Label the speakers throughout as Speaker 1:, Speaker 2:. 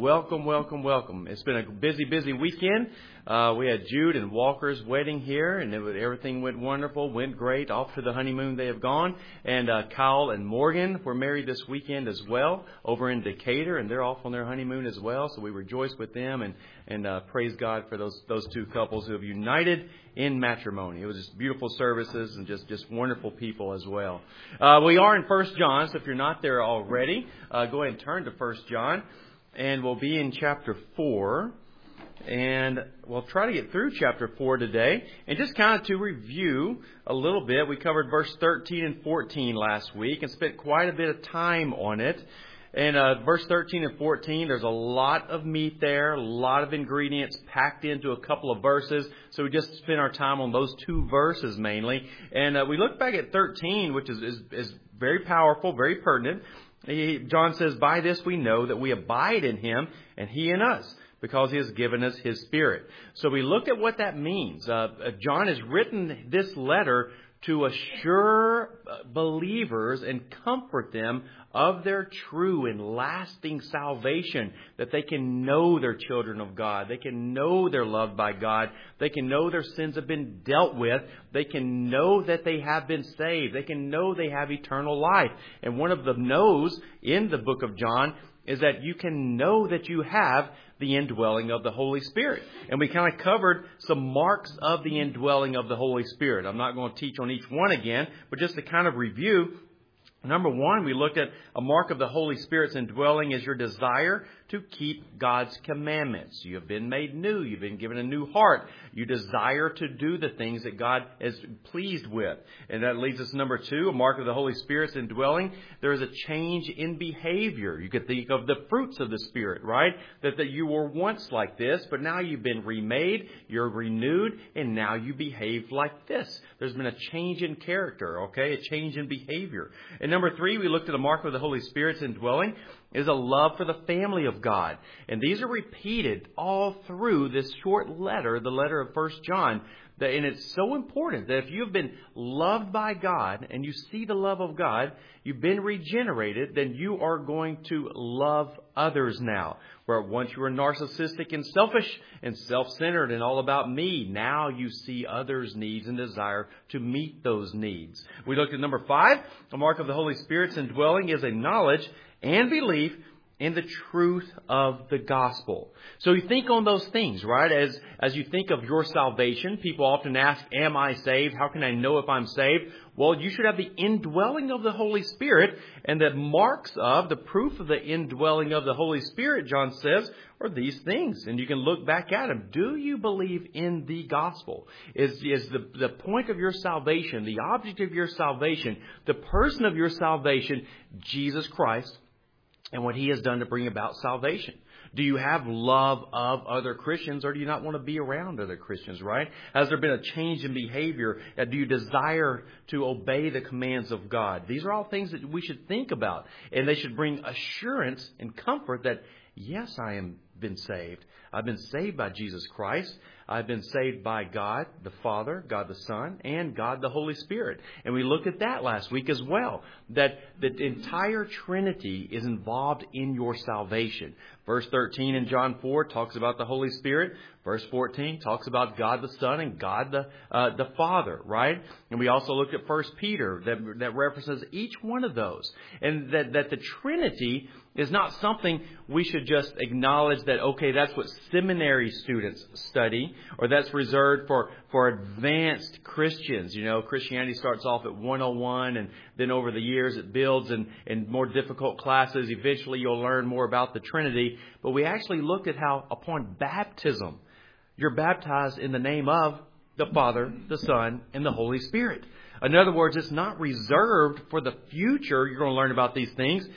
Speaker 1: welcome, welcome, welcome. It's been a busy weekend. We had Jude and Walker's wedding here, and everything went wonderful, went great. Off to the honeymoon they have gone. And Kyle and Morgan were married this weekend as well over in Decatur, and they're off on their honeymoon as well. So we rejoice with them and praise God for those two couples who have united in matrimony. It was just beautiful services and just wonderful people as well. We are in 1 John, so if you're not there already, go ahead and turn to 1 John, and we'll be in chapter 4. And we'll try to get through chapter 4 today. And just kind of to review a little bit, we covered verse 13 and 14 last week and spent quite a bit of time on it. And verse 13 and 14, there's a lot of meat there, a lot of ingredients packed into a couple of verses. So we just spent our time on those two verses mainly. And we look back at 13, which is very powerful, very pertinent. John says, "By this we know that we abide in Him and He in us, because He has given us His Spirit." So we looked at what that means. John has written this letter to assure believers and comfort them of their true and lasting salvation, that they can know they're children of God. They can know they're loved by God. They can know their sins have been dealt with. They can know that they have been saved. They can know they have eternal life. And one of the knows in the book of John is that you can know that you have the indwelling of the Holy Spirit. And we kind of covered some marks of the indwelling of the Holy Spirit. I'm not going to teach on each one again, but just to kind of review. Number one, we looked at a mark of the Holy Spirit's indwelling is your desire to keep God's commandments. You have been made new. You've been given a new heart. You desire to do the things that God is pleased with. And that leads us to number two, a mark of the Holy Spirit's indwelling. There is a change in behavior. You could think of the fruits of the Spirit, right? That you were once like this, but now you've been remade, you're renewed, and now you behave like this. There's been a change in character, okay? A change in behavior. And number three, we looked at a mark of the Holy Spirit's indwelling is a love for the family of God. And these are repeated all through this short letter, the letter of 1 John. And it's so important that if you've been loved by God and you see the love of God, you've been regenerated, then you are going to love others now. Where once you were narcissistic and selfish and self-centered and all about me, now you see others' needs and desire to meet those needs. We looked at number 5. A mark of the Holy Spirit's indwelling is a knowledge and belief in the truth of the gospel. So you think on those things, right? As you think of your salvation, people often ask, am I saved? How can I know if I'm saved? Well, you should have the indwelling of the Holy Spirit, and the marks of, the proof of the indwelling of the Holy Spirit, John says, are these things. And you can look back at them. Do you believe in the gospel? Is the point of your salvation, the object of your salvation, the person of your salvation, Jesus Christ, and what He has done to bring about salvation? Do you have love of other Christians, or do you not want to be around other Christians, right? Has there been a change in behavior? Do you desire to obey the commands of God? These are all things that we should think about, and they should bring assurance and comfort that, yes, I am been saved. I've been saved by Jesus Christ. I've been saved by God the Father, God the Son, and God the Holy Spirit. And we looked at that last week as well, that the entire Trinity is involved in your salvation. Verse 13 in John 4 talks about the Holy Spirit. Verse 14 talks about God the Son and God the Father, right? And we also looked at 1 Peter that references each one of those. And that the Trinity is not something we should just acknowledge that, okay, that's what seminary students study, or that's reserved for advanced Christians. You know, Christianity starts off at 101, and then over the years it builds in more difficult classes. Eventually you'll learn more about the Trinity. But we actually looked at how upon baptism, you're baptized in the name of the Father, the Son, and the Holy Spirit. In other words, it's not reserved for the future. You're going to learn about these things.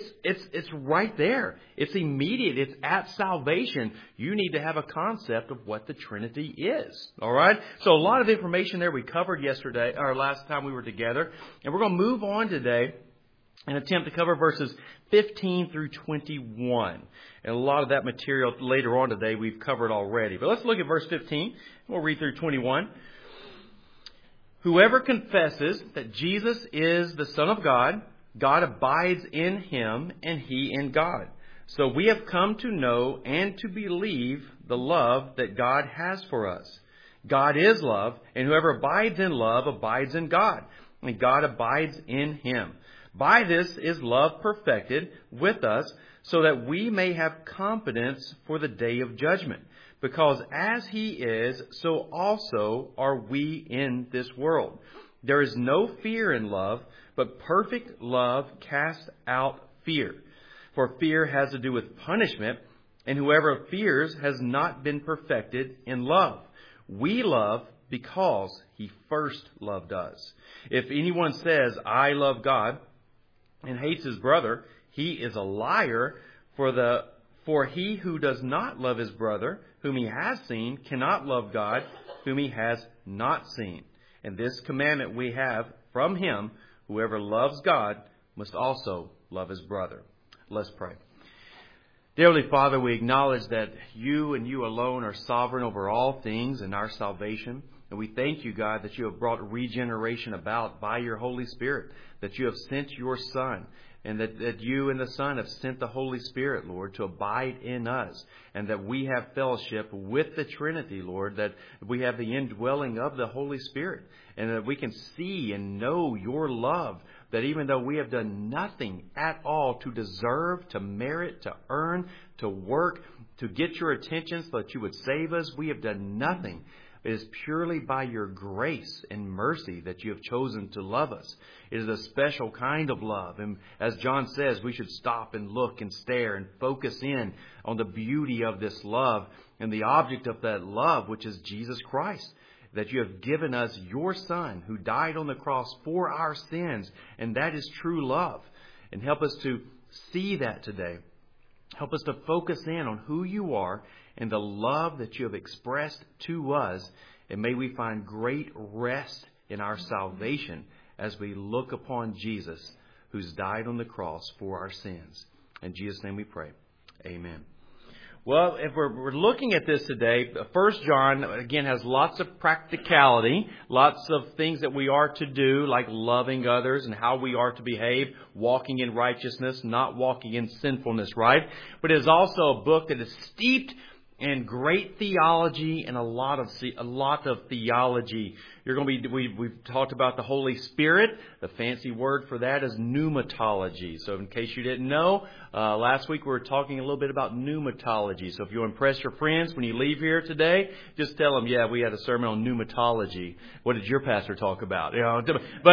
Speaker 1: It's right there. It's immediate. It's at salvation. You need to have a concept of what the Trinity is. All right? So a lot of information there we covered yesterday, or last time we were together. And we're going to move on today and attempt to cover verses 15 through 21. And a lot of that material later on today we've covered already. But let's look at verse 15. We'll read through 21. Whoever confesses that Jesus is the Son of God, God abides in him and he in God. So we have come to know and to believe the love that God has for us. God is love, and whoever abides in love abides in God, and God abides in him. By this is love perfected with us, so that we may have confidence for the day of judgment. Because as he is, so also are we in this world. There is no fear in love, but perfect love casts out fear. For fear has to do with punishment, and whoever fears has not been perfected in love. We love because he first loved us. If anyone says, I love God, and hates his brother, he is a liar. For he who does not love his brother, whom he has seen, cannot love God, whom he has not seen. And this commandment we have from him, whoever loves God must also love his brother. Let's pray. Dear Heavenly Father, we acknowledge that you and you alone are sovereign over all things in our salvation. And we thank you, God, that you have brought regeneration about by your Holy Spirit, that you have sent your Son, and that you and the Son have sent the Holy Spirit, Lord, to abide in us, and that we have fellowship with the Trinity, Lord, that we have the indwelling of the Holy Spirit, and that we can see and know your love, that even though we have done nothing at all to deserve, to merit, to earn, to work, to get your attention so that you would save us, we have done nothing. It is purely by your grace and mercy that you have chosen to love us. It is a special kind of love. And as John says, we should stop and look and stare and focus in on the beauty of this love and the object of that love, which is Jesus Christ. That you have given us your Son who died on the cross for our sins. And that is true love. And help us to see that today. Help us to focus in on who you are and the love that you have expressed to us. And may we find great rest in our salvation as we look upon Jesus, who's died on the cross for our sins. In Jesus' name we pray. Amen. Well, if we're looking at this today, 1 John, again, has lots of practicality, lots of things that we are to do, like loving others and how we are to behave, walking in righteousness, not walking in sinfulness, right? But it is also a book that is steeped in great theology and a lot of theology. We've talked about the Holy Spirit. The fancy word for that is pneumatology. So in case you didn't know, last week we were talking a little bit about pneumatology. So if you impress your friends when you leave here today, just tell them, yeah, we had a sermon on pneumatology. What did your pastor talk about? You know,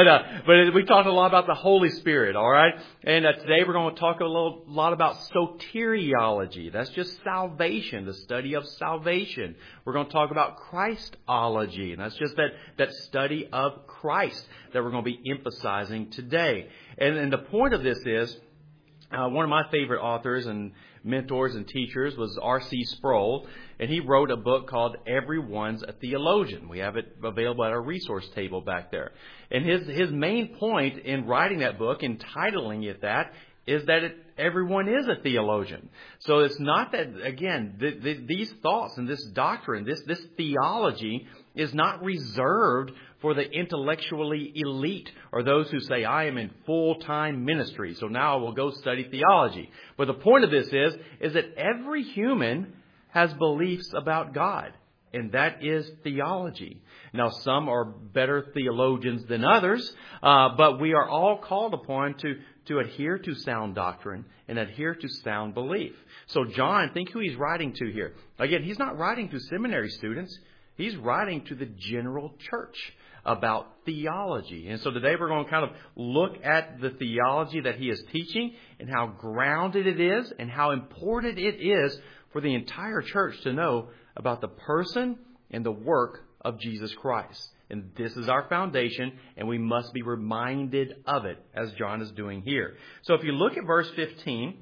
Speaker 1: but we talked a lot about the Holy Spirit, all right? And today we're going to talk a lot about soteriology. That's just salvation, the study of salvation. We're going to talk about Christology, and that's just that study of Christ that we're going to be emphasizing today. And the point of this is, one of my favorite authors and mentors and teachers was R.C. Sproul, and he wrote a book called Everyone's a Theologian. We have it available at our resource table back there. And his main point in writing that book, entitling it that, is that everyone is a theologian. So it's not that, again, these thoughts and this doctrine, this theology is not reserved for the intellectually elite or those who say, I am in full-time ministry, so now I will go study theology. But the point of this is that every human has beliefs about God, and that is theology. Now, some are better theologians than others, but we are all called upon to adhere to sound doctrine and adhere to sound belief. So John, think who he's writing to here. Again, he's not writing to seminary students. He's writing to the general church about theology. And so today we're going to kind of look at the theology that he is teaching and how grounded it is and how important it is for the entire church to know about the person and the work of Jesus Christ. And this is our foundation, and we must be reminded of it, as John is doing here. So if you look at verse 15,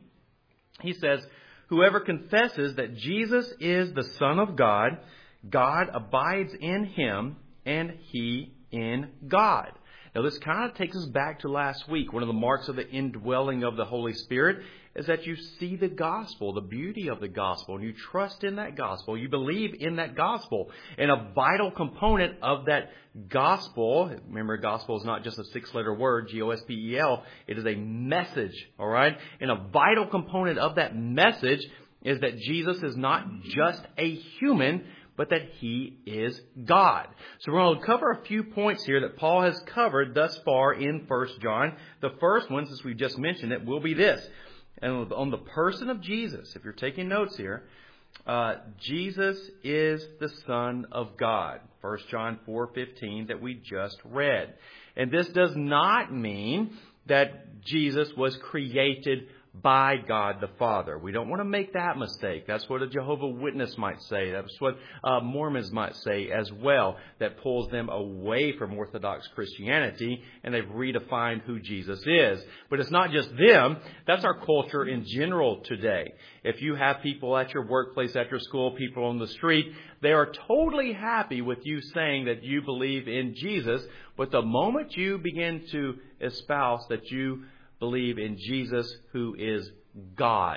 Speaker 1: he says, whoever confesses that Jesus is the Son of God, God abides in him, and he in God. Now this kind of takes us back to last week. One of the marks of the indwelling of the Holy Spirit is that you see the gospel, the beauty of the gospel, and you trust in that gospel. You believe in that gospel. And a vital component of that gospel, remember, gospel is not just a 6-letter word, Gospel. It is a message, all right? And a vital component of that message is that Jesus is not just a human, but that He is God. So we're going to cover a few points here that Paul has covered thus far in 1 John. The first one, since we just mentioned it, will be this. And on the person of Jesus, if you're taking notes here, Jesus is the Son of God. 1 John 4:15 that we just read. And this does not mean that Jesus was created by God the Father. We don't want to make that mistake. That's what a Jehovah's Witness might say. That's what Mormons might say as well. That pulls them away from Orthodox Christianity, and they've redefined who Jesus is. But it's not just them. That's our culture in general today. If you have people at your workplace, at your school, people on the street, they are totally happy with you saying that you believe in Jesus. But the moment you begin to espouse that you believe in Jesus, who is God,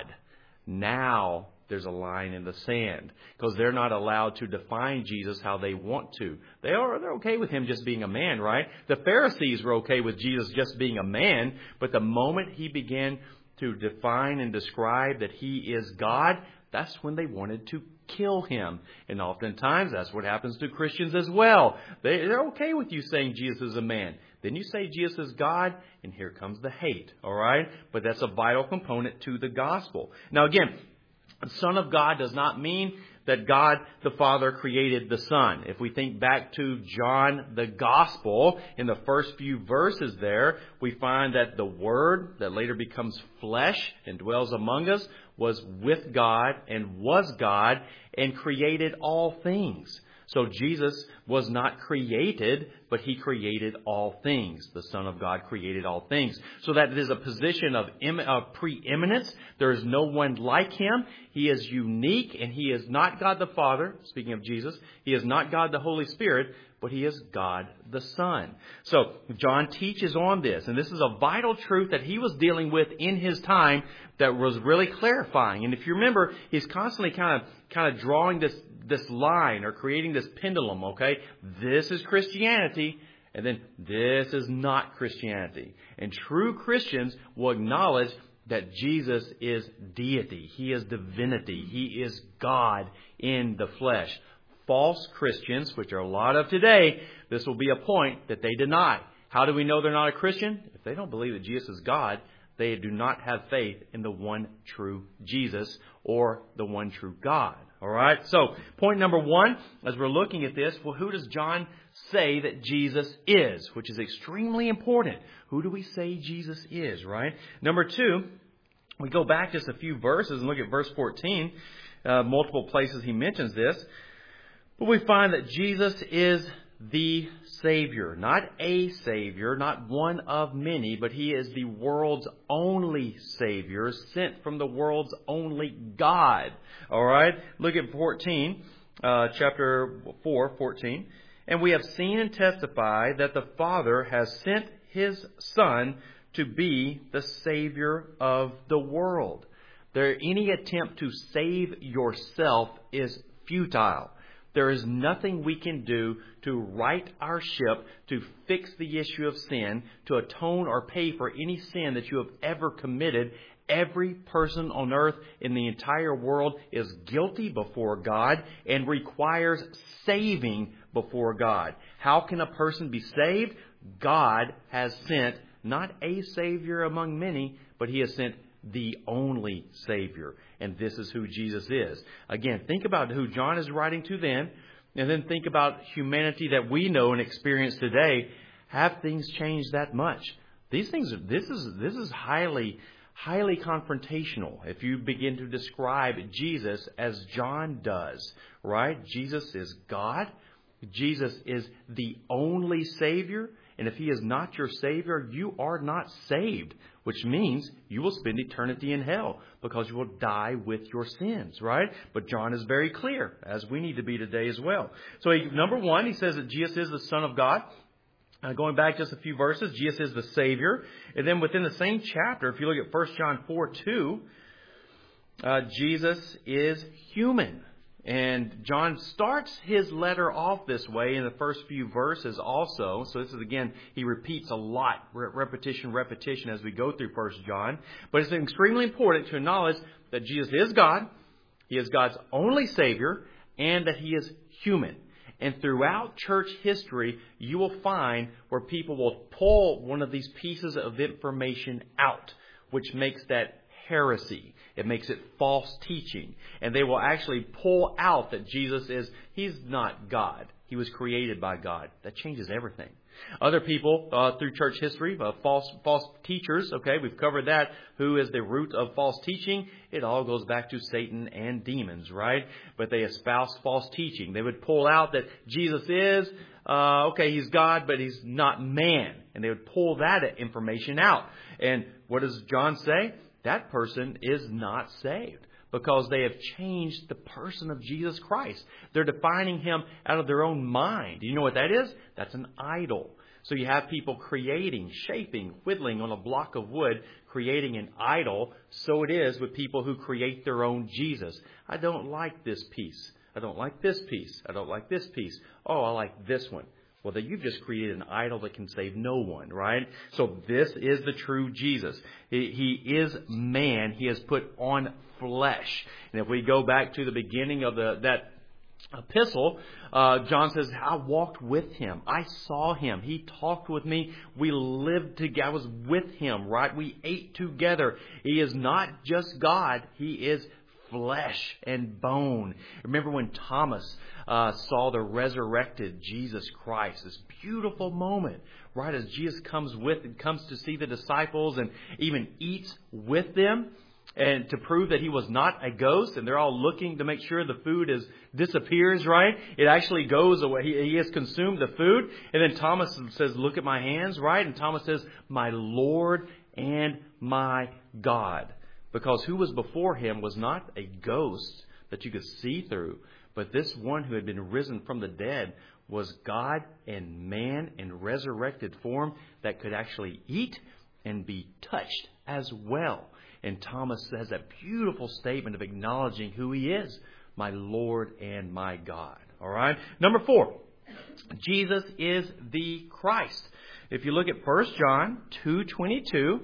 Speaker 1: now there's a line in the sand, because they're not allowed to define Jesus how they want to. They're okay with Him just being a man, right? The Pharisees were okay with Jesus just being a man, but the moment He began to define and describe that He is God, that's when they wanted to kill Him. And oftentimes that's what happens to Christians as well. They're okay with you saying Jesus is a man. Then you say Jesus is God, and here comes the hate, all right? But that's a vital component to the gospel. Now again, Son of God does not mean that God the Father created the Son. If we think back to John the Gospel, in the first few verses there, we find that the Word that later becomes flesh and dwells among us was with God and was God and created all things. So Jesus was not created, but He created all things. The Son of God created all things. So that it is a position of preeminence. There is no one like Him. He is unique, and He is not God the Father. Speaking of Jesus, He is not God the Holy Spirit, but He is God the Son. So John teaches on this, and this is a vital truth that he was dealing with in his time that was really clarifying. And if you remember, he's constantly kind of drawing this line or creating this pendulum, okay? This is Christianity, and then this is not Christianity. And true Christians will acknowledge that Jesus is deity. He is divinity. He is God in the flesh. False Christians, which are a lot of today, this will be a point that they deny. How do we know they're not a Christian? If they don't believe that Jesus is God, they do not have faith in the one true Jesus or the one true God. All right? So, point number one, as we're looking at this, well, who does John say that Jesus is? Which is extremely important. Who do we say Jesus is, right? Number two, we go back just a few verses and look at verse 14. Multiple places he mentions this. But we find that Jesus is the Savior. Not a Savior, not one of many, but He is the world's only Savior, sent from the world's only God. All right? Look at 14, chapter 4, 14. And we have seen and testified that the Father has sent His Son to be the Savior of the world. Any attempt to save yourself is futile. There is nothing we can do to right our ship, to fix the issue of sin, to atone or pay for any sin that you have ever committed. Every person on earth in the entire world is guilty before God and requires saving before God. How can a person be saved? God has sent not a Savior among many, but He has sent the only Savior. And this is who Jesus is. Again, think about who John is writing to then, and then think about humanity that we know and experience today. Have things changed that much? This is highly confrontational if you begin to describe Jesus as John does, right? Jesus is God. Jesus is the only Savior. And if He is not your Savior, you are not saved, which means you will spend eternity in hell because you will die with your sins, right? But John is very clear, as we need to be today as well. So number one, he says that Jesus is the Son of God. Going back just a few verses, Jesus is the Savior. And then within the same chapter, if you look at 1 John 4:2, Jesus is human. And John starts his letter off this way in the first few verses also. So this is, again, he repeats a lot, repetition as we go through 1 John. But it's extremely important to acknowledge that Jesus is God, He is God's only Savior, and that He is human. And throughout church history, you will find where people will pull one of these pieces of information out, which makes that heresy. It makes it false teaching. And they will actually pull out that He's not God. He was created by God. That changes everything. Other people through church history, false teachers, okay, we've covered that. Who is the root of false teaching? It all goes back to Satan and demons, right? But they espouse false teaching. They would pull out that Jesus is, He's God, but He's not man. And they would pull that information out. And what does John say? That person is not saved because they have changed the person of Jesus Christ. They're defining Him out of their own mind. Do you know what that is? That's an idol. So you have people creating, shaping, whittling on a block of wood, creating an idol. So it is with people who create their own Jesus. I don't like this piece. I don't like this piece. I don't like this piece. Oh, I like this one. Well, then you've just created an idol that can save no one, right? So this is the true Jesus. He is man. He has put on flesh. And if we go back to the beginning of that epistle, John says, I walked with Him. I saw Him. He talked with me. We lived together. I was with Him, right? We ate together. He is not just God. He is flesh and bone. Remember when Thomas saw the resurrected Jesus Christ, this beautiful moment, right, as Jesus comes to see the disciples and even eats with them, and to prove that He was not a ghost, and they're all looking to make sure the food disappears, right? It actually goes away. He has consumed the food, and then Thomas says, look at my hands, right? And Thomas says, my Lord and my God. Because who was before Him was not a ghost that you could see through, but this one who had been risen from the dead was God and man in resurrected form that could actually eat and be touched as well. And Thomas has that beautiful statement of acknowledging who He is, my Lord and my God. All right. Number 4, Jesus is the Christ. If you look at 1 John 2:22,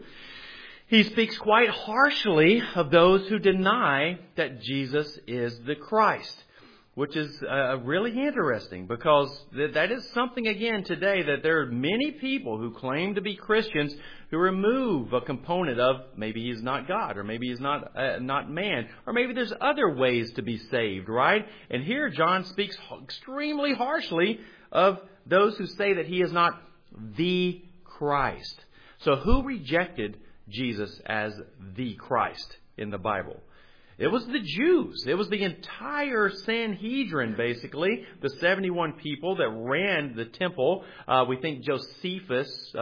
Speaker 1: he speaks quite harshly of those who deny that Jesus is the Christ, which is really interesting because that is something, again, today that there are many people who claim to be Christians who remove a component of maybe He's not God, or maybe He's not man, or maybe there's other ways to be saved, right? And here John speaks extremely harshly of those who say that He is not the Christ. So who rejected Jesus as the Christ in the Bible? It was the Jews. It was the entire Sanhedrin, basically, the 71 people that ran the temple. We think Josephus,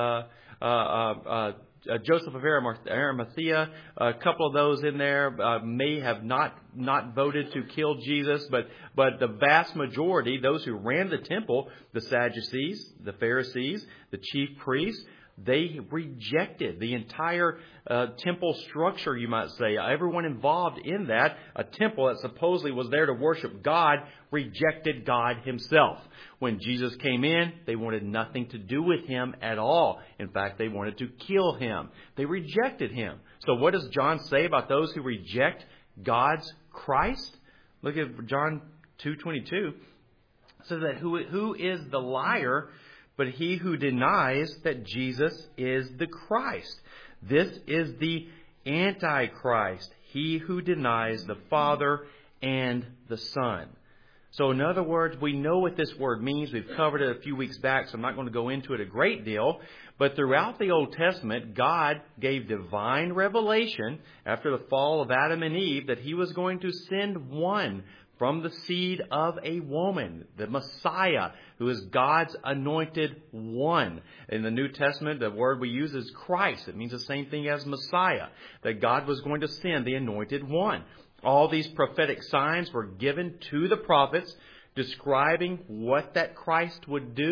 Speaker 1: Joseph of Arimathea, a couple of those in there may have not voted to kill Jesus, but the vast majority, those who ran the temple, the Sadducees, the Pharisees, the chief priests, they rejected the entire temple structure, you might say. Everyone involved in that, a temple that supposedly was there to worship God, rejected God Himself. When Jesus came in, they wanted nothing to do with Him at all. In fact, they wanted to kill Him. They rejected Him. So what does John say about those who reject God's Christ? Look at John 2:22. It says that who is the liar but he who denies that Jesus is the Christ? This is the Antichrist, he who denies the Father and the Son. So in other words, we know what this word means. We've covered it a few weeks back, so I'm not going to go into it a great deal. But throughout the Old Testament, God gave divine revelation after the fall of Adam and Eve that He was going to send one from the seed of a woman, the Messiah, who is God's anointed one. In the New Testament, the word we use is Christ. It means the same thing as Messiah, that God was going to send the anointed one. All these prophetic signs were given to the prophets, describing what that Christ would do,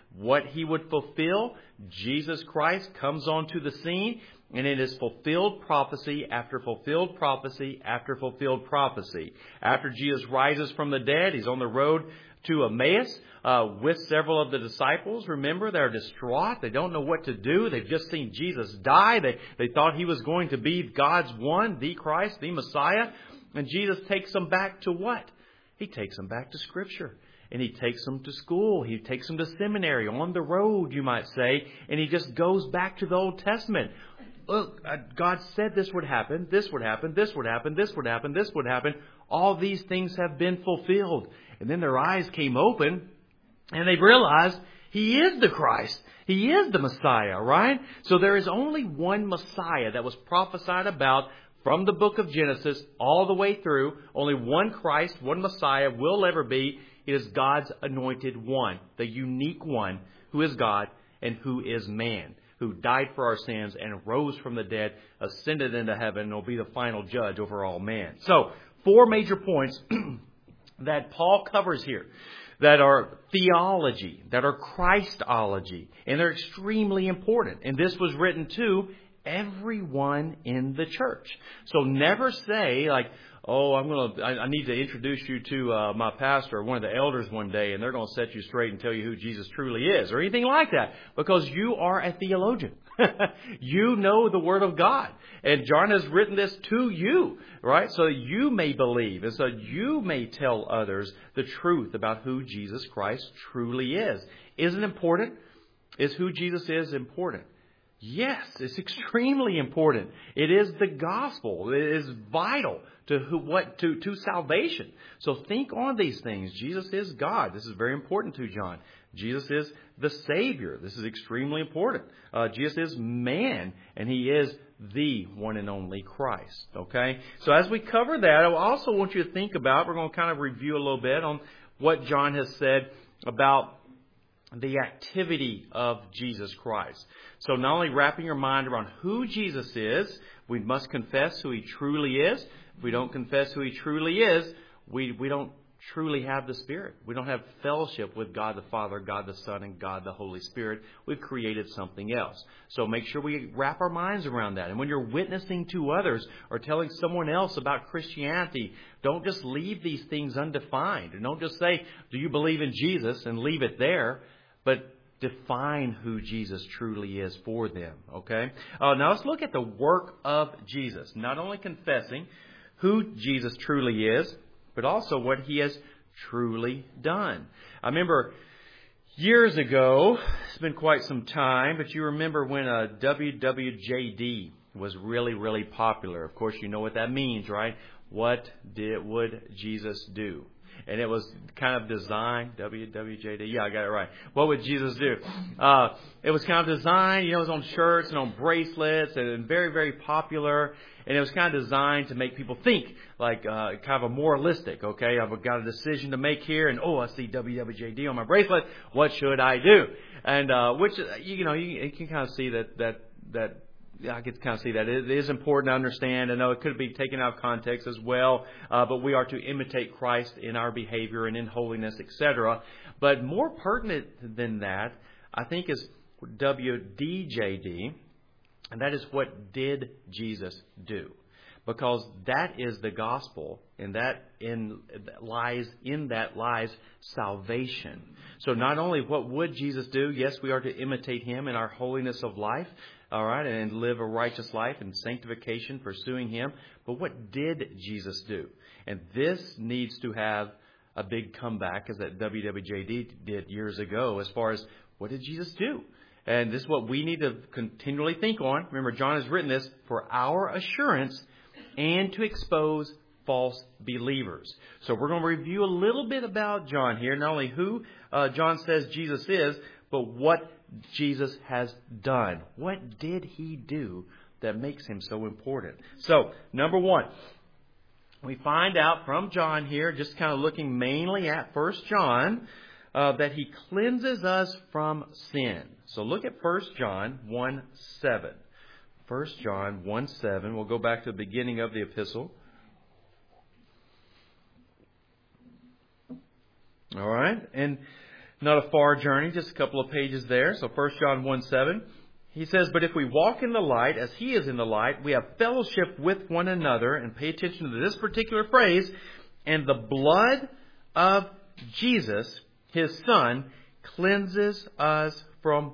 Speaker 1: what He would fulfill, Jesus Christ comes onto the scene, and it is fulfilled prophecy after fulfilled prophecy after fulfilled prophecy. After Jesus rises from the dead, He's on the road to Emmaus with several of the disciples. Remember, they're distraught. They don't know what to do. They've just seen Jesus die. They thought He was going to be God's one, the Christ, the Messiah. And Jesus takes them back to what? He takes them back to Scripture. And He takes them to school. He takes them to seminary, on the road, you might say. And He just goes back to the Old Testament. Look, God said this would happen, this would happen, this would happen, this would happen, this would happen. All these things have been fulfilled. And then their eyes came open, and they realized He is the Christ. He is the Messiah, right? So there is only one Messiah that was prophesied about from the book of Genesis all the way through. Only one Christ, one Messiah will ever be. It is God's anointed one, the unique one, who is God and who is man, who died for our sins and rose from the dead, ascended into heaven, and will be the final judge over all man. So, 4 major points that Paul covers here that are theology, that are Christology, and they're extremely important. And this was written to everyone in the church. So never say, like, oh, I need to introduce you to my pastor or one of the elders one day, and they're going to set you straight and tell you who Jesus truly is, or anything like that, because you are a theologian. You know the Word of God. And John has written this to you, right? So that you may believe, and so you may tell others the truth about who Jesus Christ truly is. Isn't it important? Is who Jesus is important? Yes, it's extremely important. It is the gospel. It is vital to salvation. So think on these things. Jesus is God. This is very important to John. Jesus is the Savior. This is extremely important. Jesus is man, and He is the one and only Christ. Okay? So as we cover that, I also want you to think about, we're going to kind of review a little bit on what John has said about the activity of Jesus Christ. So not only wrapping your mind around who Jesus is, we must confess who He truly is. If we don't confess who He truly is, we don't truly have the Spirit. We don't have fellowship with God the Father, God the Son, and God the Holy Spirit. We've created something else. So make sure we wrap our minds around that. And when you're witnessing to others or telling someone else about Christianity, don't just leave these things undefined. And don't just say, do you believe in Jesus, and leave it there. But define who Jesus truly is for them. Okay? Now let's look at the work of Jesus. Not only confessing who Jesus truly is, but also what He has truly done. I remember years ago, it's been quite some time, but you remember when WWJD was really, really popular. Of course, you know what that means, right? What would Jesus do? And it was kind of designed, WWJD, yeah, I got it right. What would Jesus do? It was kind of designed, it was on shirts and on bracelets, and very, very popular. And it was kind of designed to make people think, like kind of a moralistic, okay? I've got a decision to make here, and I see WWJD on my bracelet. What should I do? And which, you can kind of see that I can kind of see that it is important to understand. I know it could be taken out of context as well, but we are to imitate Christ in our behavior and in holiness, etc. But more pertinent than that, I think, is WDJD, and that is what did Jesus do? Because that is the gospel, and lies salvation. So not only what would Jesus do, yes, we are to imitate Him in our holiness of life, all right, and live a righteous life in sanctification, pursuing Him. But what did Jesus do? And this needs to have a big comeback, as that WWJD did years ago, as far as what did Jesus do? And this is what we need to continually think on. Remember, John has written this for our assurance and to expose false believers. So we're going to review a little bit about John here, not only who John says Jesus is, but what Jesus has done. What did He do that makes Him so important? So, number 1, we find out from John here, just kind of looking mainly at 1 John, that He cleanses us from sin. So look at 1 John 1:7. 1 John 1:7. We'll go back to the beginning of the epistle. All right. And Not a far journey, just a couple of pages there. So 1 John 1:7. He says, "But if we walk in the light as He is in the light, we have fellowship with one another." And pay attention to this particular phrase. "And the blood of Jesus, His Son, cleanses us from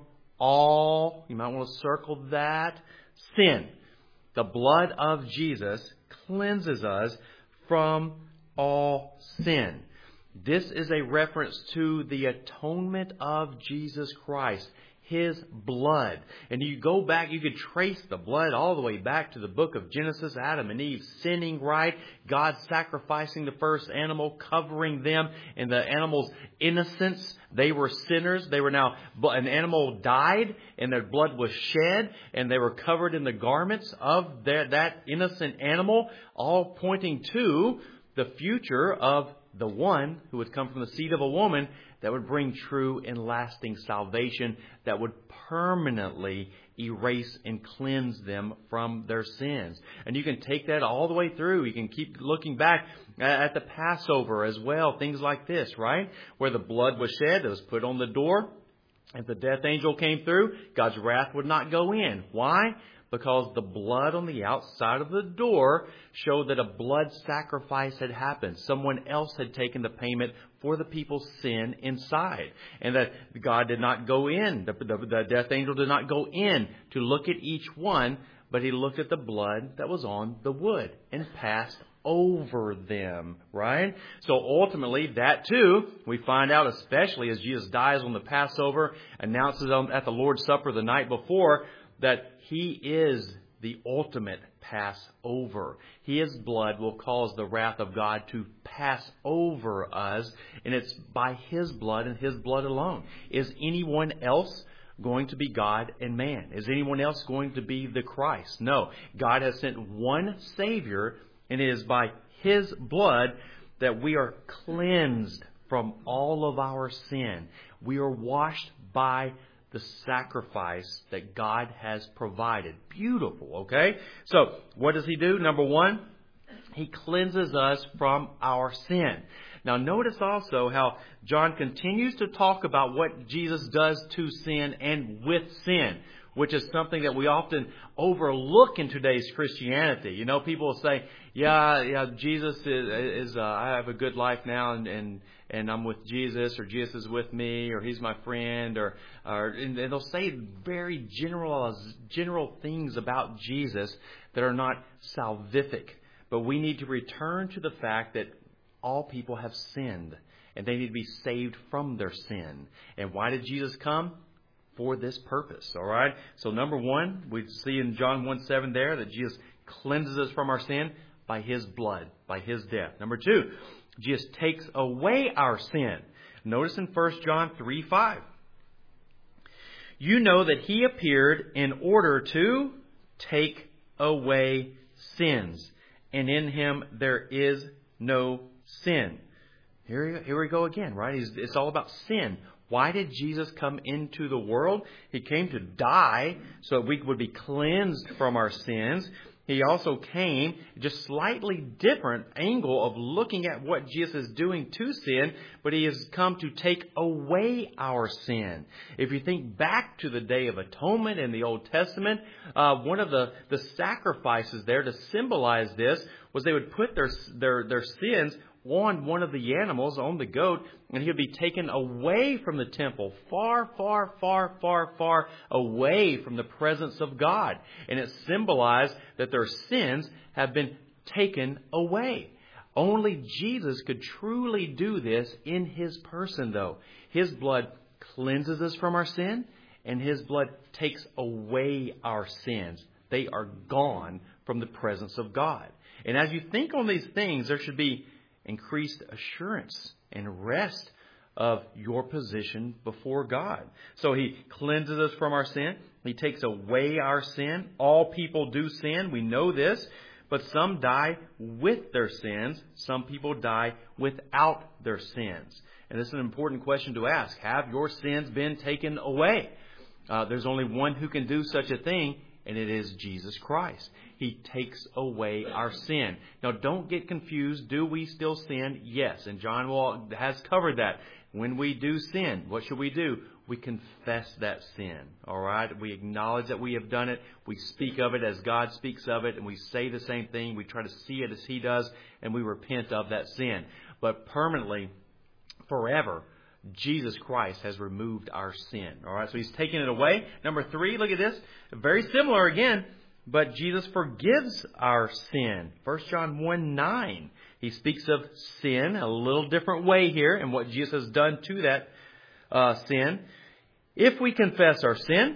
Speaker 1: all," you might want to circle that, "sin." The blood of Jesus cleanses us from all sin. This is a reference to the atonement of Jesus Christ, His blood. And you go back, you could trace the blood all the way back to the book of Genesis, Adam and Eve sinning, right? God sacrificing the first animal, covering them in the animal's innocence. They were sinners. They were now, an animal died and their blood was shed and they were covered in the garments of that innocent animal, all pointing to the future of the one who would come from the seed of a woman that would bring true and lasting salvation that would permanently erase and cleanse them from their sins. And you can take that all the way through. You can keep looking back at the Passover as well. Things like this, right? Where the blood was shed, it was put on the door. If the death angel came through, God's wrath would not go in. Why? Because the blood on the outside of the door showed that a blood sacrifice had happened. Someone else had taken the payment for the people's sin inside. And that God did not go in. The death angel did not go in to look at each one, but He looked at the blood that was on the wood and passed over them, right? So ultimately, that too, we find out, especially as Jesus dies on the Passover, announces at the Lord's Supper the night before, that He is the ultimate Passover. His blood will cause the wrath of God to pass over us, and it's by His blood and His blood alone. Is anyone else going to be God and man? Is anyone else going to be the Christ? No. God has sent one Savior, and it is by His blood that we are cleansed from all of our sin. We are washed by the sacrifice that God has provided. Beautiful, okay? So, what does He do? Number one, He cleanses us from our sin. Now, notice also how John continues to talk about what Jesus does to sin and with sin, which is something that we often overlook in today's Christianity. You know, people will say, yeah, Jesus is I have a good life now, and I'm with Jesus, or Jesus is with me, or He's my friend, and they'll say very general things about Jesus that are not salvific. But we need to return to the fact that all people have sinned, and they need to be saved from their sin. And why did Jesus come? For this purpose, all right? So number one, we see in John 1:7 there that Jesus cleanses us from our sin by His blood, by His death. Number two, Jesus takes away our sin. Notice in 1 John 3:5. You know that He appeared in order to take away sins, and in Him there is no sin. Here we go again, right? It's all about sin. Why did Jesus come into the world? He came to die so that we would be cleansed from our sins. He also came, just slightly different angle of looking at what Jesus is doing to sin, but He has come to take away our sin. If you think back to the Day of Atonement in the Old Testament, one of the sacrifices there to symbolize this was they would put their sins on one of the animals, on the goat, and he would be taken away from the temple, far, far, far, far, far away from the presence of God. And it symbolized that their sins have been taken away. Only Jesus could truly do this in His person, though. His blood cleanses us from our sin, and His blood takes away our sins. They are gone from the presence of God. And as you think on these things, there should be increased assurance and rest of your position before God. So He cleanses us from our sin. He takes away our sin. All people do sin. We know this. But some die with their sins. Some people die without their sins. And this is an important question to ask. Have your sins been taken away? There's only one who can do such a thing, and it is Jesus Christ. He takes away our sin. Now, don't get confused. Do we still sin? Yes. And John has covered that. When we do sin, what should we do? We confess that sin. All right? We acknowledge that we have done it. We speak of it as God speaks of it, and we say the same thing. We try to see it as He does, and we repent of that sin. But permanently, forever, Jesus Christ has removed our sin. All right? So He's taken it away. Number 3, look at this. Very similar again, but Jesus forgives our sin. 1 John 1:9. He speaks of sin a little different way here and what Jesus has done to that sin. If we confess our sin,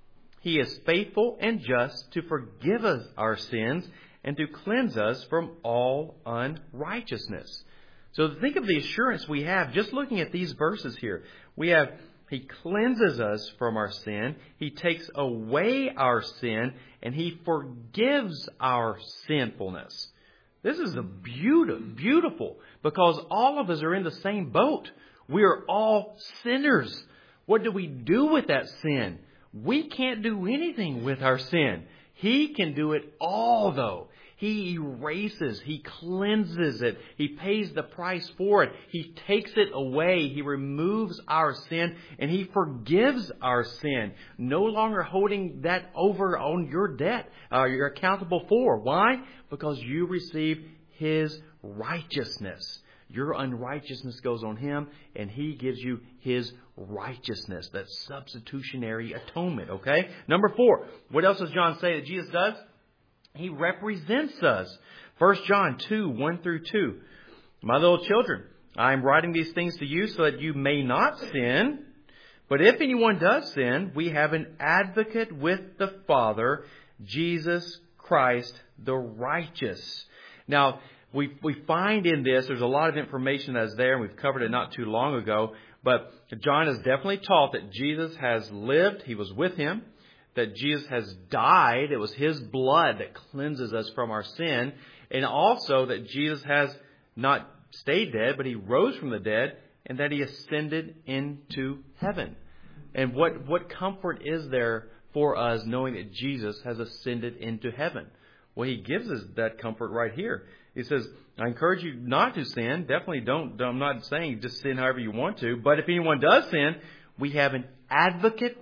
Speaker 1: He is faithful and just to forgive us our sins and to cleanse us from all unrighteousness. So think of the assurance we have just looking at these verses here. We have He cleanses us from our sin. He takes away our sin, and He forgives our sinfulness. This is beautiful, because all of us are in the same boat. We are all sinners. What do we do with that sin? We can't do anything with our sin. He can do it all, though. He erases, He cleanses it. He pays the price for it. He takes it away. He removes our sin, and He forgives our sin. No longer holding that over on your debt you're accountable for. Why? Because you receive His righteousness. Your unrighteousness goes on Him, and He gives you His righteousness. That's substitutionary atonement, okay? Number 4, what else does John say that Jesus does? He represents us. 1 John 2:1-2. My little children, I am writing these things to you so that you may not sin. But if anyone does sin, we have an advocate with the Father, Jesus Christ the righteous. Now, we find in this, there's a lot of information that's there, and we've covered it not too long ago. But John has definitely taught that Jesus has lived. He was with Him. That Jesus has died. It was His blood that cleanses us from our sin. And also that Jesus has not stayed dead, but He rose from the dead, and that He ascended into heaven. And what comfort is there for us knowing that Jesus has ascended into heaven? Well, He gives us that comfort right here. He says, I encourage you not to sin. Definitely don't. I'm not saying just sin however you want to. But if anyone does sin, we have an advocate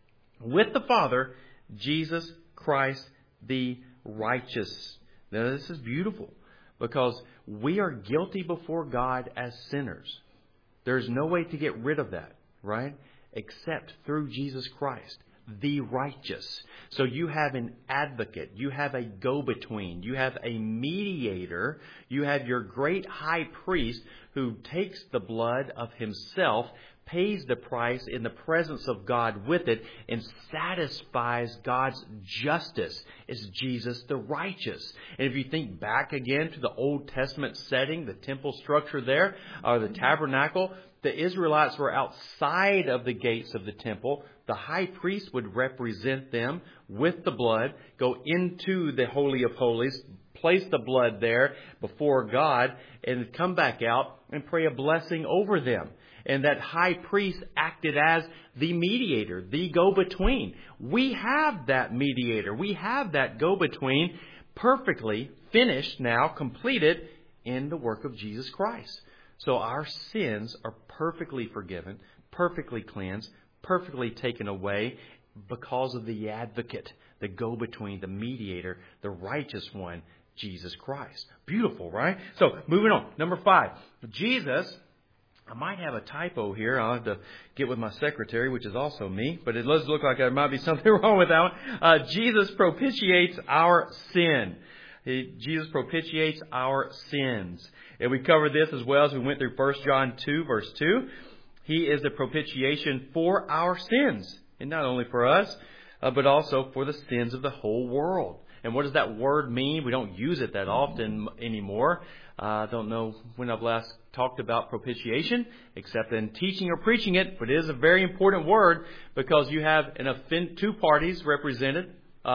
Speaker 1: with the Father, Jesus Christ the righteous. Now, this is beautiful because we are guilty before God as sinners. There's no way to get rid of that, right? Except through Jesus Christ, the righteous. So you have an advocate. You have a go-between. You have a mediator. You have your great high priest who takes the blood of Himself, pays the price in the presence of God with it, and satisfies God's justice as Jesus the righteous. And if you think back again to the Old Testament setting, the temple structure there, or the tabernacle, the Israelites were outside of the gates of the temple. The high priest would represent them with the blood, go into the Holy of Holies, place the blood there before God, and come back out and pray a blessing over them. And that high priest acted as the mediator, the go-between. We have that mediator. We have that go-between perfectly finished now, completed in the work of Jesus Christ. So our sins are perfectly forgiven, perfectly cleansed, perfectly taken away because of the advocate, the go-between, the mediator, the righteous one, Jesus Christ. Beautiful, right? So moving on. Number 5. Jesus... I might have a typo here. I'll have to get with my secretary, which is also me. But it does look like there might be something wrong with that one. Jesus propitiates our sin. Jesus propitiates our sins. And we covered this as well as we went through 1 John 2, verse 2. He is the propitiation for our sins. And not only for us, but also for the sins of the whole world. And what does that word mean? We don't use it that often anymore. I don't know when I've last talked about propitiation, except in teaching or preaching it. But it is a very important word because you have two parties represented.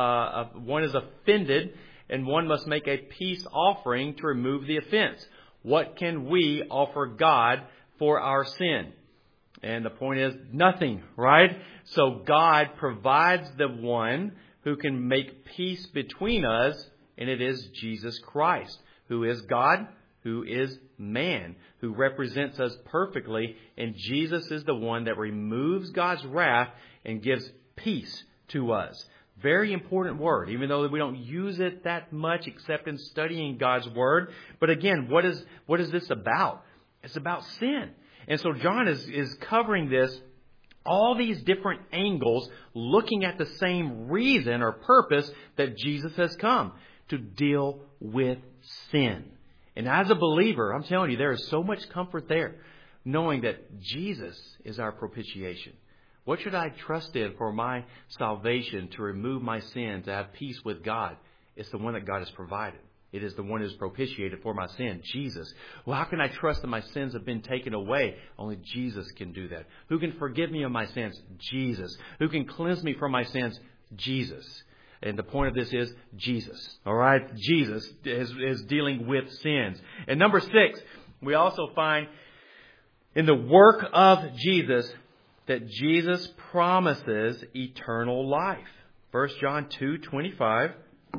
Speaker 1: One is offended, and one must make a peace offering to remove the offense. What can we offer God for our sin? And the point is nothing, right? So God provides the one who can make peace between us, and it is Jesus Christ, who is God, who is man, who represents us perfectly, and Jesus is the one that removes God's wrath and gives peace to us. Very important word, even though we don't use it that much except in studying God's Word. But again, what is this about? It's about sin. And so John is covering this, all these different angles, looking at the same reason or purpose that Jesus has come, to deal with sin. And as a believer, I'm telling you, there is so much comfort there, knowing that Jesus is our propitiation. What should I trust in for my salvation, to remove my sin, to have peace with God? It's the one that God has provided. It is the one who is propitiated for my sin, Jesus. Well, how can I trust that my sins have been taken away? Only Jesus can do that. Who can forgive me of my sins? Jesus. Who can cleanse me from my sins? Jesus. And the point of this is Jesus. All right? Jesus is dealing with sins. And number 6, we also find in the work of Jesus that Jesus promises eternal life. 1 John 2:25.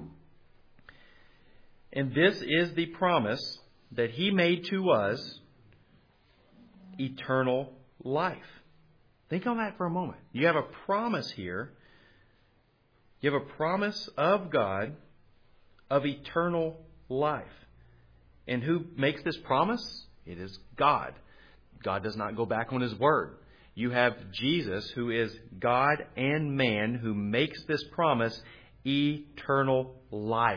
Speaker 1: And this is the promise that He made to us, eternal life. Think on that for a moment. You have a promise here. You have a promise of God of eternal life. And who makes this promise? It is God. God does not go back on His word. You have Jesus, who is God and man, who makes this promise, eternal life.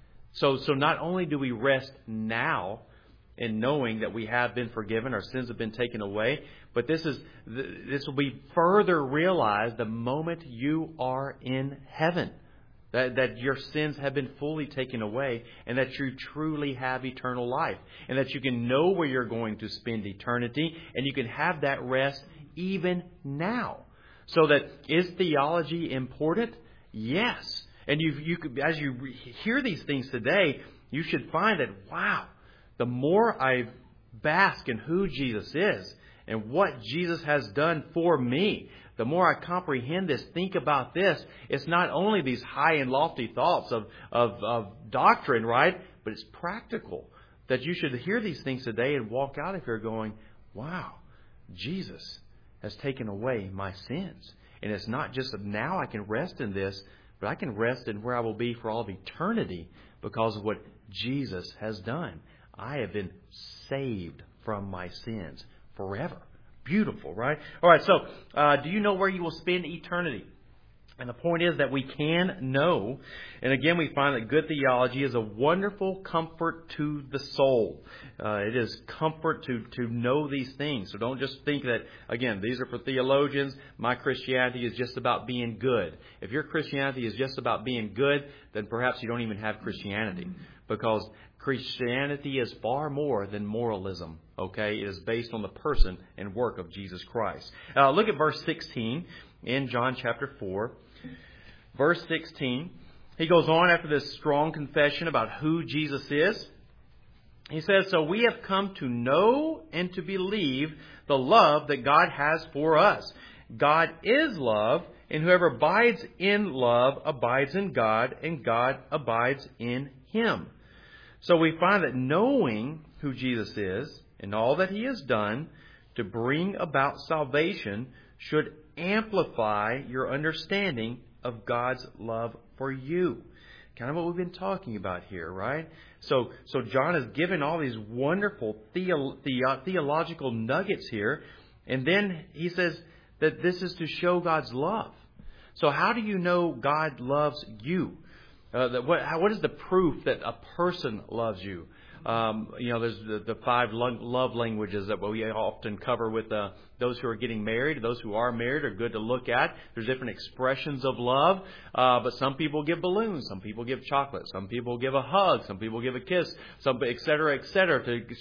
Speaker 1: So not only do we rest now in knowing that we have been forgiven, our sins have been taken away, but this will be further realized the moment you are in heaven. That your sins have been fully taken away, and that you truly have eternal life, and that you can know where you're going to spend eternity, and you can have that rest even now. So that, is theology important? Yes. And you as you hear these things today, you should find that, wow, the more I bask in who Jesus is and what Jesus has done for me, the more I comprehend this, think about this, it's not only these high and lofty thoughts of doctrine, right? But it's practical. That you should hear these things today and walk out of here going, wow, Jesus has taken away my sins. And it's not just that now I can rest in this, but I can rest in where I will be for all of eternity because of what Jesus has done. I have been saved from my sins forever. Beautiful, right? All right, so do you know where you will spend eternity? And the point is that we can know. And again, we find that good theology is a wonderful comfort to the soul. It is comfort to know these things. So don't just think that, again, these are for theologians. My Christianity is just about being good. If your Christianity is just about being good, then perhaps you don't even have Christianity. Because Christianity is far more than moralism. Okay? It is based on the person and work of Jesus Christ. Look at verse 16 in John chapter 4. Verse 16, he goes on after this strong confession about who Jesus is. He says, so we have come to know and to believe the love that God has for us. God is love, and whoever abides in love abides in God, and God abides in him. So we find that knowing who Jesus is and all that He has done to bring about salvation should amplify your understanding of God's love for you. Kind of what we've been talking about here, right? So John has given all these wonderful theological nuggets here. And then he says that this is to show God's love. So how do you know God loves you? What is the proof that a person loves you? There's the 5 love languages that we often cover with those who are getting married. Those who are married are good to look at. There's different expressions of love. But some people give balloons. Some people give chocolate. Some people give a hug. Some people give a kiss. Some, et cetera, et cetera.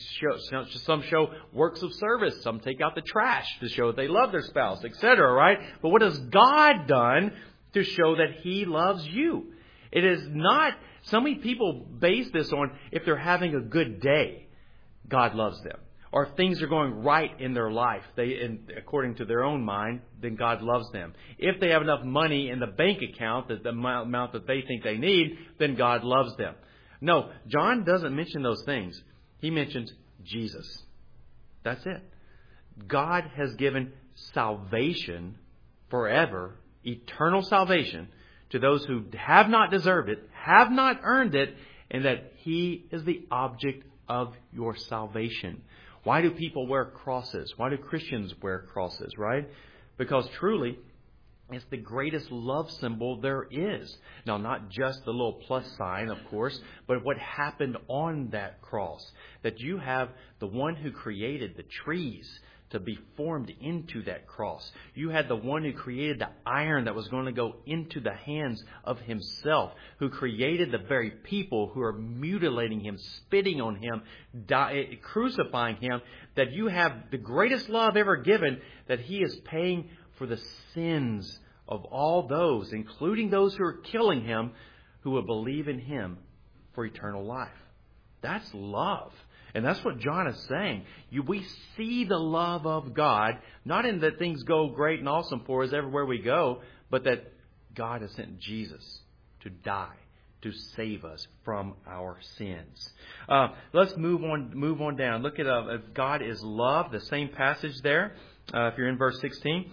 Speaker 1: Some show works of service. Some take out the trash to show that they love their spouse, et cetera, right? But what has God done to show that He loves you? It is not... So many people base this on if they're having a good day, God loves them. or if things are going right in their life, according to their own mind, then God loves them. If they have enough money in the bank account, the amount that they think they need, then God loves them. No, John doesn't mention those things. He mentions Jesus. That's it. God has given salvation forever, eternal salvation, to those who have not deserved it, have not earned it, and that He is the object of your salvation. Why do people wear crosses? Why do Christians wear crosses, right? Because truly, it's the greatest love symbol there is. Now, not just the little plus sign, of course, but what happened on that cross. That you have the one who created the trees to be formed into that cross. You had the one who created the iron that was going to go into the hands of Himself, who created the very people who are mutilating Him, spitting on Him, crucifying Him, that you have the greatest love ever given, that He is paying for the sins of all those, including those who are killing Him, who will believe in Him for eternal life. That's love. And that's what John is saying. We see the love of God, not in that things go great and awesome for us everywhere we go, but that God has sent Jesus to die, to save us from our sins. Let's move on down. Look at God is love, the same passage there, if you're in verse 16.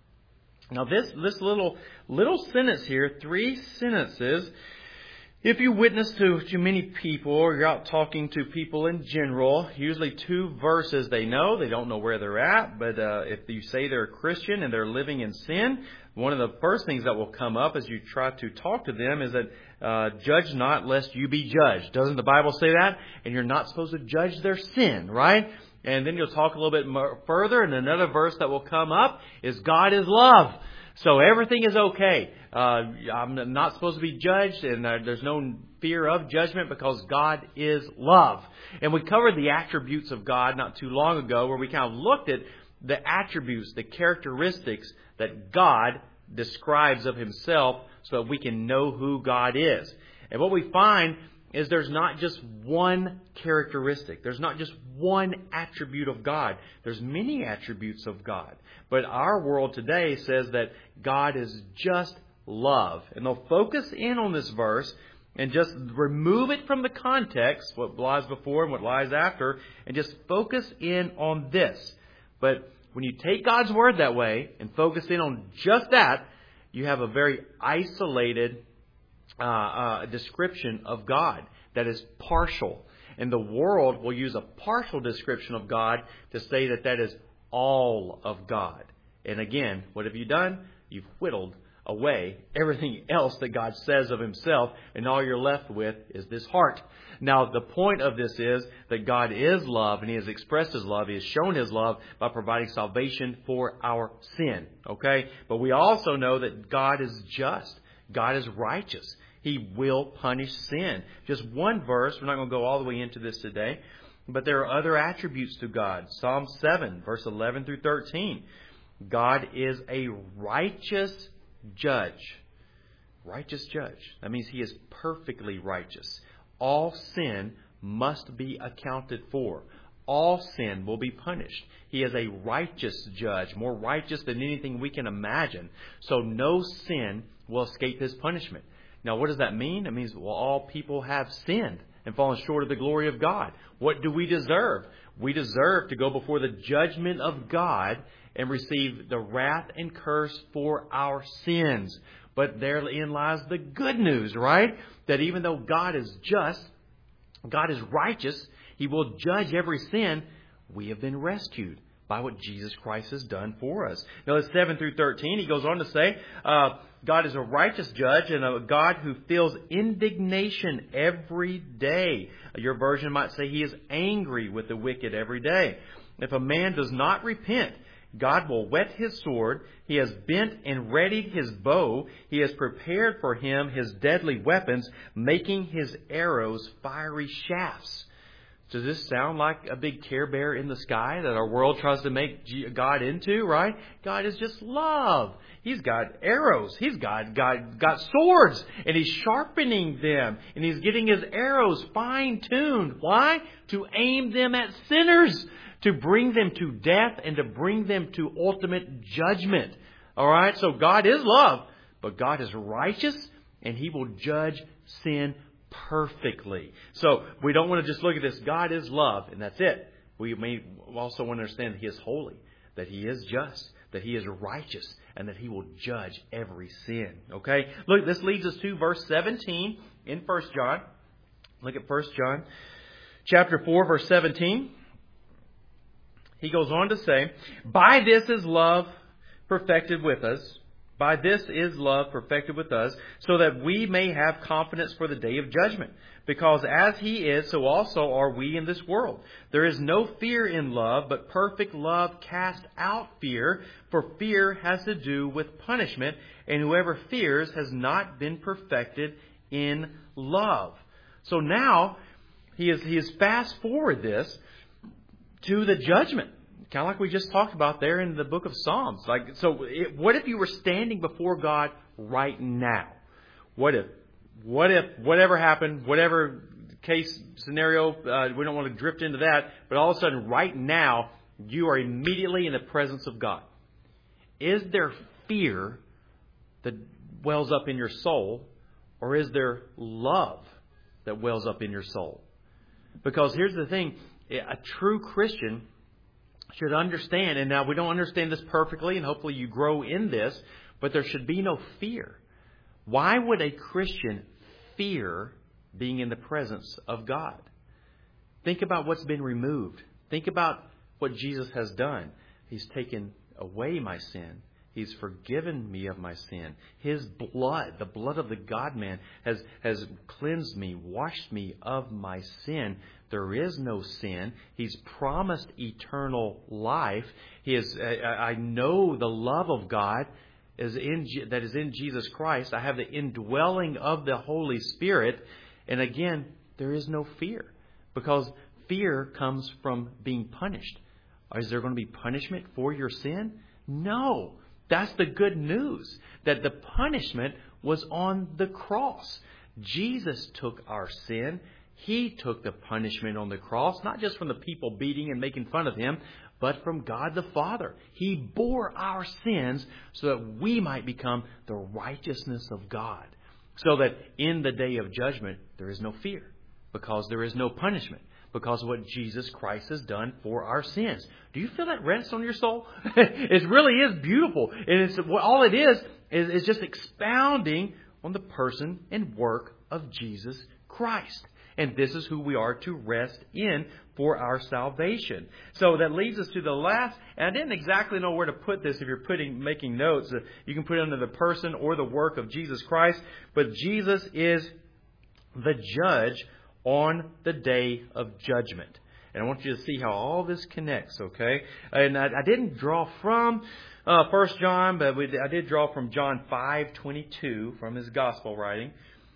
Speaker 1: Now this little sentence here, 3 sentences. If you witness to many people, or you're out talking to people in general, usually 2 verses they know. They don't know where they're at. But if you say they're a Christian and they're living in sin, one of the first things that will come up as you try to talk to them is that judge not lest you be judged. Doesn't the Bible say that? And you're not supposed to judge their sin, right? And then you'll talk a little bit more further, and another verse that will come up is God is love. So everything is okay. I'm not supposed to be judged, and there's no fear of judgment because God is love. And we covered the attributes of God not too long ago, where we kind of looked at the attributes, the characteristics that God describes of Himself so that we can know who God is. And what we find is there's not just one characteristic. There's not just one attribute of God. There's many attributes of God. But our world today says that God is just love. And they'll focus in on this verse and just remove it from the context, what lies before and what lies after, and just focus in on this. But when you take God's Word that way and focus in on just that, you have a very isolated description of God that is partial. And the world will use a partial description of God to say that that is all of God. And again, what have you done? You've whittled away everything else that God says of Himself, and all you're left with is this heart. Now, the point of this is that God is love, and He has expressed His love. He has shown His love by providing salvation for our sin. Okay? But we also know that God is just. God is righteous. He will punish sin. Just one verse. We're not going to go all the way into this today. But there are other attributes to God. Psalm 7, verse 11 through 13. God is a righteous judge. Righteous judge. That means He is perfectly righteous. All sin must be accounted for. All sin will be punished. He is a righteous judge, more righteous than anything we can imagine. So no sin will escape His punishment. Now, what does that mean? It means, well, all people have sinned and fallen short of the glory of God. What do we deserve? We deserve to go before the judgment of God and receive the wrath and curse for our sins. But therein lies the good news, right? That even though God is just, God is righteous, He will judge every sin. We have been rescued by what Jesus Christ has done for us. Now, 7 through 13, he goes on to say, God is a righteous judge and a God who feels indignation every day. Your version might say He is angry with the wicked every day. If a man does not repent, God will whet His sword. He has bent and readied His bow. He has prepared for him His deadly weapons, making his arrows fiery shafts. Does this sound like a big Care Bear in the sky that our world tries to make God into, right? God is just love. He's got arrows. He's got swords. And He's sharpening them. And He's getting His arrows fine-tuned. Why? To aim them at sinners. To bring them to death and to bring them to ultimate judgment. All right? So God is love. But God is righteous. And He will judge sin perfectly. So we don't want to just look at this. God is love, and that's it. We may also want to understand that He is holy, that He is just, that He is righteous, and that He will judge every sin. Okay? Look, this leads us to verse 17 in 1 John. Look at 1 John chapter 4, verse 17. He goes on to say, "By this is love perfected with us." By this is love perfected with us, so that we may have confidence for the day of judgment. Because as He is, so also are we in this world. There is no fear in love, but perfect love casts out fear, for fear has to do with punishment, and whoever fears has not been perfected in love. So now, he is fast forward this to the judgment. Kind of like we just talked about there in the book of Psalms. What if you were standing before God right now? What if whatever happened, whatever case scenario, we don't want to drift into that, but all of a sudden right now, you are immediately in the presence of God. Is there fear that wells up in your soul, or is there love that wells up in your soul? Because here's the thing, a true Christian should understand, and now we don't understand this perfectly, and hopefully you grow in this, but there should be no fear. Why would a Christian fear being in the presence of God? Think about what's been removed. Think about what Jesus has done. He's taken away my sin. He's forgiven me of my sin. His blood, the blood of the God-man, has cleansed me, washed me of my sin. There is no sin. He's promised eternal life. I know the love of God that is in Jesus Christ. I have the indwelling of the Holy Spirit. And again, there is no fear, because fear comes from being punished. Is there going to be punishment for your sin? No. That's the good news, that the punishment was on the cross. Jesus took our sin. He took the punishment on the cross, not just from the people beating and making fun of Him, but from God the Father. He bore our sins so that we might become the righteousness of God. So that in the day of judgment, there is no fear, because there is no punishment, because of what Jesus Christ has done for our sins. Do you feel that rest on your soul? It really is beautiful. And all it is just expounding on the person and work of Jesus Christ. And this is who we are to rest in for our salvation. So that leads us to the last, and I didn't exactly know where to put this. If you're making notes, you can put it under the person or the work of Jesus Christ. But Jesus is the judge on the day of judgment. And I want you to see how all this connects, okay? And I didn't draw from 1 John, but I did draw from John 5:22 from his gospel writing.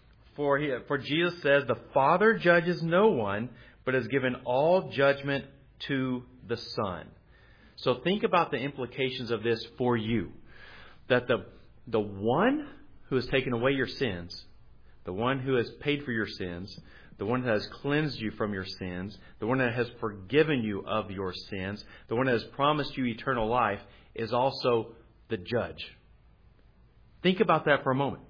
Speaker 1: For Jesus says, "The Father judges no one, but has given all judgment to the Son." So think about the implications of this for you. That the one who has taken away your sins, the one who has paid for your sins, the one that has cleansed you from your sins, the one that has forgiven you of your sins, the one that has promised you eternal life, is also the judge. Think about that for a moment.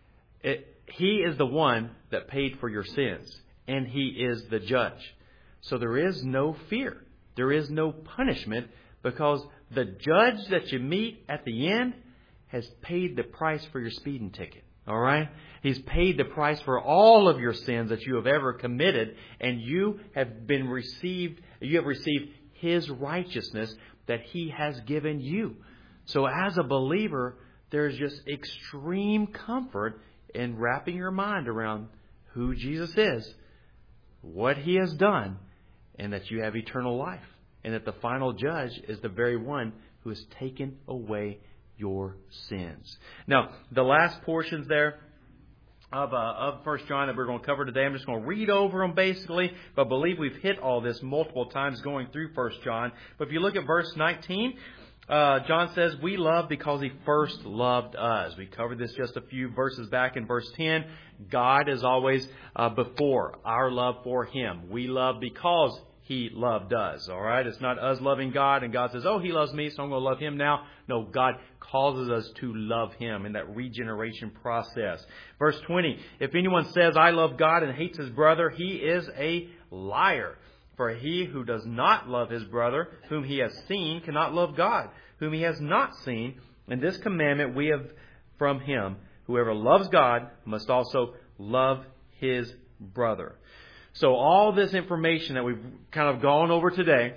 Speaker 1: He is the one that paid for your sins, and He is the judge. So there is no fear. There is no punishment, because the judge that you meet at the end has paid the price for your speeding ticket. All right? He's paid the price for all of your sins that you have ever committed, and you have received His righteousness that He has given you. So as a believer, there's just extreme comfort in wrapping your mind around who Jesus is, what He has done, and that you have eternal life, and that the final judge is the very one who has taken away your sins. Now, the last portions there, of 1 John that we're going to cover today. I'm just going to read over them basically, but I believe we've hit all this multiple times going through 1 John. But if you look at verse 19, John says, we love because He first loved us. We covered this just a few verses back in verse 10. God is always before our love for Him. We love because He loved us. All right? It's not us loving God and God says, oh, He loves me, so I'm going to love Him now. No, God causes us to love Him in that regeneration process. Verse 20, if anyone says, I love God and hates his brother, he is a liar. For he who does not love his brother, whom he has seen, cannot love God, whom he has not seen. And this commandment we have from Him. Whoever loves God must also love his brother. So all this information that we've kind of gone over today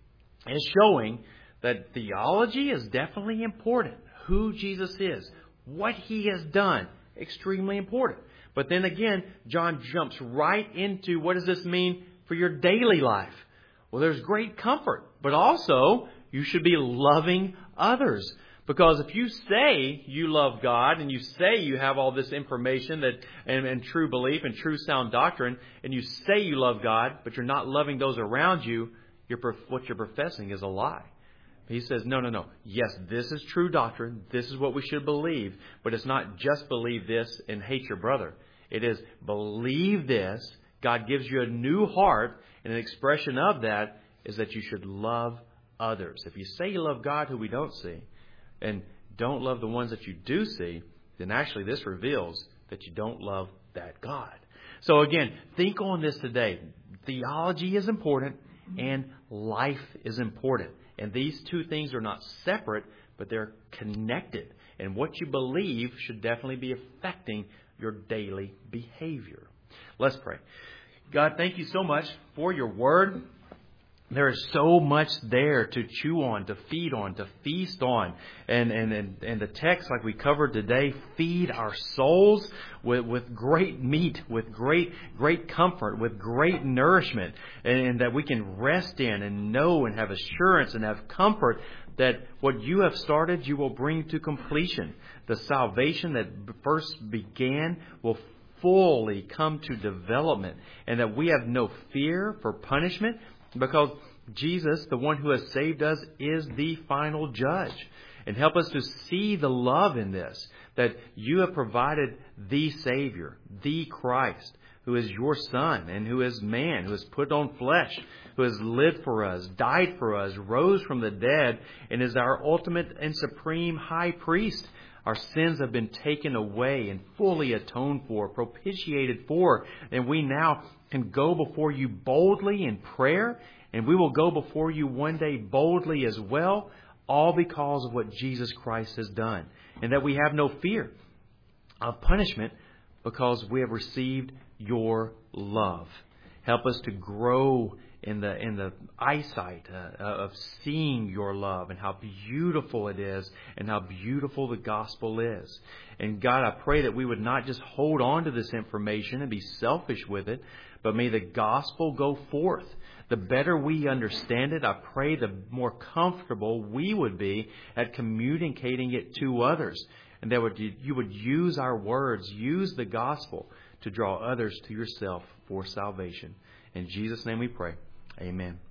Speaker 1: is showing that theology is definitely important. Who Jesus is, what He has done, extremely important. But then again, John jumps right into what does this mean for your daily life? Well, there's great comfort, but also you should be loving others. Because if you say you love God and you say you have all this information that and true belief and true sound doctrine, and you say you love God, but you're not loving those around you, what you're professing is a lie. He says, no. Yes, this is true doctrine. This is what we should believe. But it's not just believe this and hate your brother. It is believe this. God gives you a new heart. And an expression of that is that you should love others. If you say you love God who we don't see and don't love the ones that you do see, then actually this reveals that you don't love that God. So again, think on this today. Theology is important and life is important. And these two things are not separate, but they're connected. And what you believe should definitely be affecting your daily behavior. Let's pray. God, thank you so much for your word. There is so much there to chew on, to feed on, to feast on. And the text, like we covered today, feed our souls with great meat, with great comfort, with great nourishment. And that we can rest in and know and have assurance and have comfort that what you have started, you will bring to completion. The salvation that first began will fully come to development. And that we have no fear for punishment, because Jesus, the one who has saved us, is the final judge. And help us to see the love in this, that you have provided the Savior, the Christ, who is your Son and who is man, who has put on flesh, who has lived for us, died for us, rose from the dead, and is our ultimate and supreme high priest. Our sins have been taken away and fully atoned for, propitiated for, and we now can go before you boldly in prayer, and we will go before you one day boldly as well, all because of what Jesus Christ has done. And that we have no fear of punishment because we have received your love. Help us to grow in the eyesight of seeing your love and how beautiful it is and how beautiful the gospel is. And God, I pray that we would not just hold on to this information and be selfish with it, but may the gospel go forth. The better we understand it, I pray the more comfortable we would be at communicating it to others. And that you would use our words, use the gospel to draw others to yourself for salvation. In Jesus' name we pray. Amen.